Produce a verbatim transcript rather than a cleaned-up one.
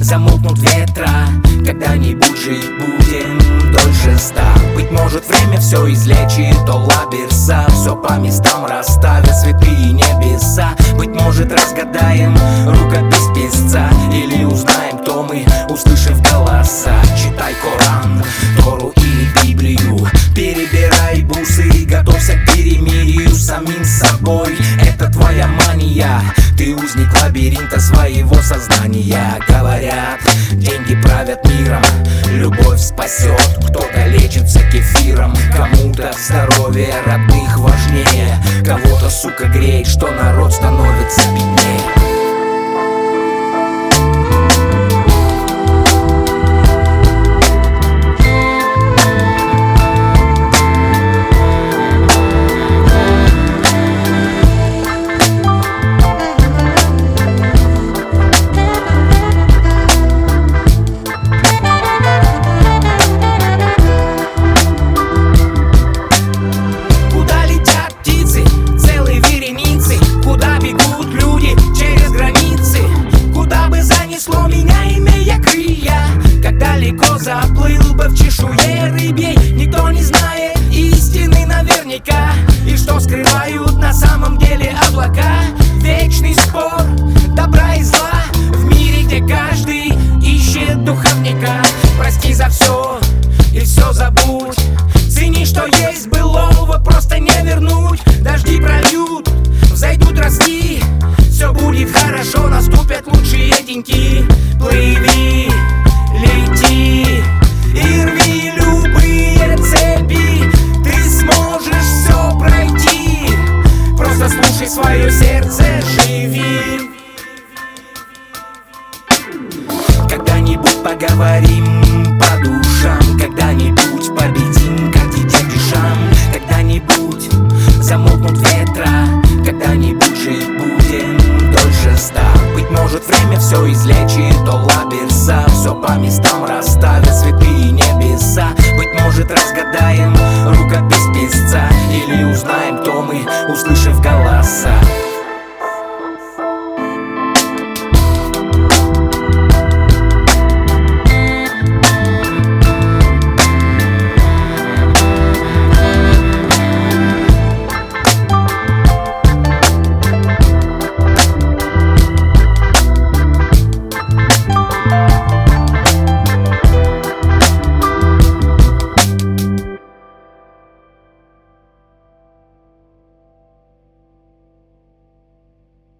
замолкнут ветра. Когда-нибудь жить будем дольше ста. Быть может, время все излечит Ола Бирса. Все по местам расставят святые небеса. Быть может, разгадаем рукопись писца. Или узнаем, кто мы, услышав голоса. Читай Коран, Тору или Библию. Перебирай бусы, готовься к перемирию с самим собой. Это твоя мания, ты узник лабиринта своего сознания. Говорят, деньги правят миром, любовь спасет. Кто-то лечится кефиром, кому-то здоровье родных важнее. Кого-то, сука, греет, что народ становится беднее. Заплыл бы в чешуе рыбьей, никто не знает истины наверняка. И что скрывают на самом деле облака. Вечный спор добра и зла в мире, где каждый ищет духовника. Прости за все и все забудь. Цени, что есть былого, просто не вернуть. Дожди прольют, взойдут ростки, все будет хорошо, наступят лучшие деньки. Плыви, лети и рви любые цепи, ты сможешь все пройти. Просто слушай свое сердце, живи. Когда-нибудь поговорим по душам, когда-нибудь победим, как дитя дышам. Когда-нибудь замолкнут ветра, когда-нибудь жить будем дольше ста. Быть может, время все излечит Ола Бирса. Все по местам расставят святые небеса. Быть может, разгадаем рукопись писца. Или узнаем, кто мы, услышав голоса.